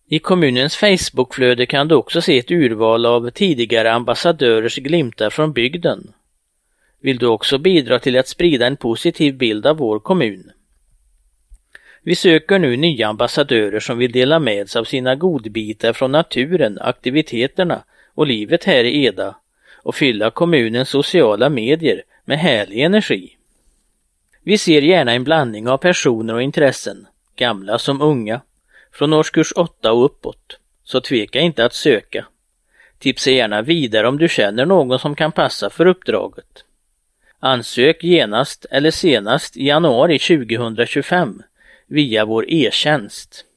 I kommunens Facebookflöde kan du också se ett urval av tidigare ambassadörers glimtar från bygden. Vill du också bidra till att sprida en positiv bild av vår kommun? Vi söker nu nya ambassadörer som vill dela med sig av sina godbitar från naturen, aktiviteterna och livet här i Eda och fylla kommunens sociala medier med härlig energi. Vi ser gärna en blandning av personer och intressen, gamla som unga, från årskurs 8 och uppåt, så tveka inte att söka. Tipsa gärna vidare om du känner någon som kan passa för uppdraget. Ansök genast eller senast i januari 2025 via vår e-tjänst.